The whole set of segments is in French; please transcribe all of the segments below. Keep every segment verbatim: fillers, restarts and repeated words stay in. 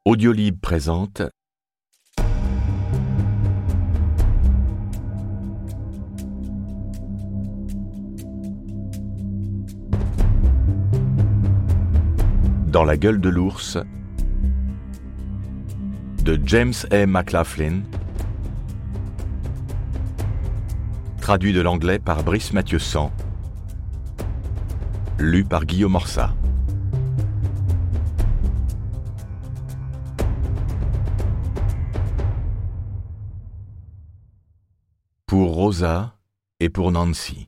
Audiolib présente Dans la gueule de l'ours de James A. McLaughlin, traduit de l'anglais par Brice Mathieu-San, lu par Guillaume Orsat. Pour Rosa et pour Nancy.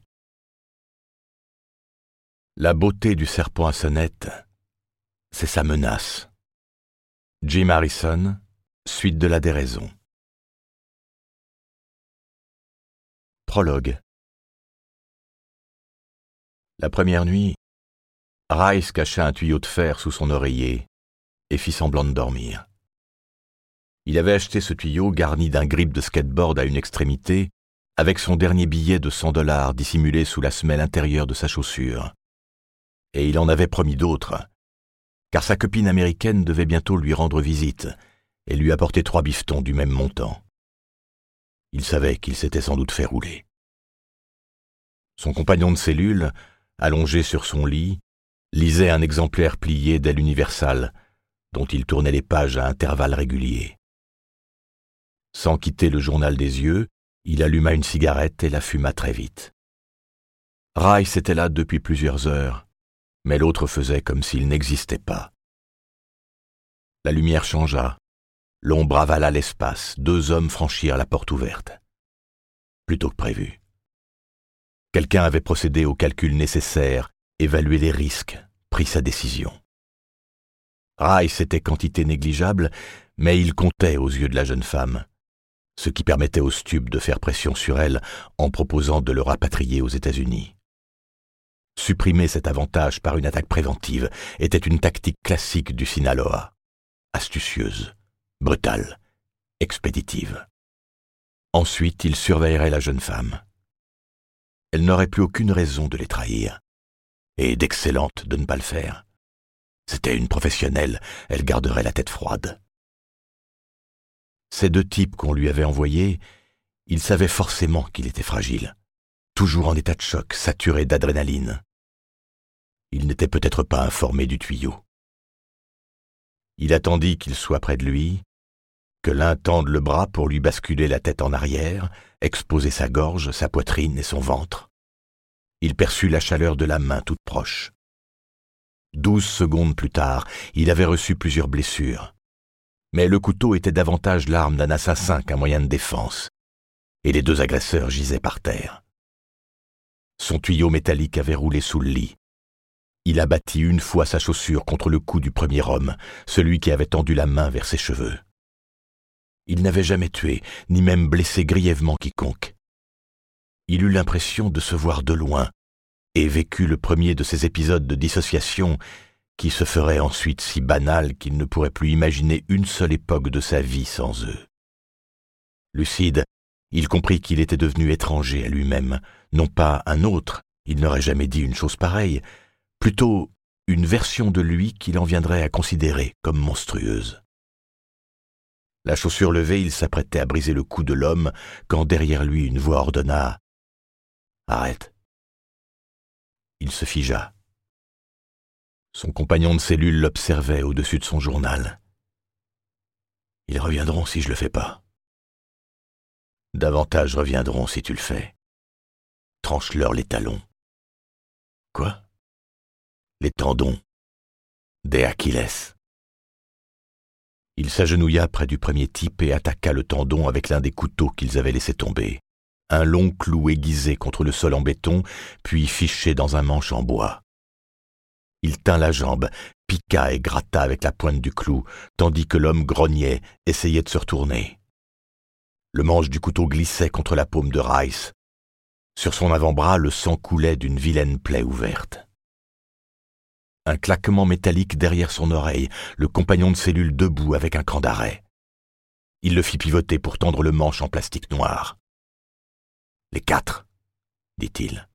La beauté du serpent à sonnette, c'est sa menace. Jim Harrison, suite de la déraison. Prologue. La première nuit, Rice cacha un tuyau de fer sous son oreiller et fit semblant de dormir. Il avait acheté ce tuyau garni d'un grip de skateboard à une extrémité, avec son dernier billet de cent dollars dissimulé sous la semelle intérieure de sa chaussure. Et il en avait promis d'autres, car sa copine américaine devait bientôt lui rendre visite et lui apporter trois bifetons du même montant. Il savait qu'il s'était sans doute fait rouler. Son compagnon de cellule, allongé sur son lit, lisait un exemplaire plié d'El Universal, dont il tournait les pages à intervalles réguliers. Sans quitter le journal des yeux, il alluma une cigarette et la fuma très vite. Rice était là depuis plusieurs heures, mais l'autre faisait comme s'il n'existait pas. La lumière changea, l'ombre avala l'espace, deux hommes franchirent la porte ouverte. Plutôt que prévu. Quelqu'un avait procédé au calcul nécessaire, évalué les risques, pris sa décision. Rice était quantité négligeable, mais il comptait aux yeux de la jeune femme, ce qui permettait au Stub de faire pression sur elle en proposant de le rapatrier aux États-Unis. Supprimer cet avantage par une attaque préventive était une tactique classique du Sinaloa, astucieuse, brutale, expéditive. Ensuite, il surveillerait la jeune femme. Elle n'aurait plus aucune raison de les trahir, et d'excellente de ne pas le faire. C'était une professionnelle, elle garderait la tête froide. Ces deux types qu'on lui avait envoyés, il savait forcément qu'il était fragile, toujours en état de choc, saturé d'adrénaline. Il n'était peut-être pas informé du tuyau. Il attendit qu'il soit près de lui, que l'un tende le bras pour lui basculer la tête en arrière, exposer sa gorge, sa poitrine et son ventre. Il perçut la chaleur de la main toute proche. Douze secondes plus tard, il avait reçu plusieurs blessures. Mais le couteau était davantage l'arme d'un assassin qu'un moyen de défense, et les deux agresseurs gisaient par terre. Son tuyau métallique avait roulé sous le lit. Il abattit une fois sa chaussure contre le cou du premier homme, celui qui avait tendu la main vers ses cheveux. Il n'avait jamais tué, ni même blessé grièvement quiconque. Il eut l'impression de se voir de loin, et vécut le premier de ces épisodes de dissociation qui se ferait ensuite si banal qu'il ne pourrait plus imaginer une seule époque de sa vie sans eux. Lucide, il comprit qu'il était devenu étranger à lui-même, non pas un autre, il n'aurait jamais dit une chose pareille, plutôt une version de lui qu'il en viendrait à considérer comme monstrueuse. La chaussure levée, il s'apprêtait à briser le cou de l'homme quand derrière lui une voix ordonna « Arrête !» Il se figea. Son compagnon de cellule l'observait au-dessus de son journal. « Ils reviendront si je le fais pas. »« Davantage reviendront si tu le fais. Tranche-leur les talons. »« Quoi ?»« Les tendons. Des Achilles. » Il s'agenouilla près du premier type et attaqua le tendon avec l'un des couteaux qu'ils avaient laissé tomber. Un long clou aiguisé contre le sol en béton, puis fiché dans un manche en bois. Il tint la jambe, piqua et gratta avec la pointe du clou, tandis que l'homme grognait, essayait de se retourner. Le manche du couteau glissait contre la paume de Rice. Sur son avant-bras, le sang coulait d'une vilaine plaie ouverte. Un claquement métallique derrière son oreille, le compagnon de cellule debout avec un cran d'arrêt. Il le fit pivoter pour tendre le manche en plastique noir. « Les quatre », dit-il.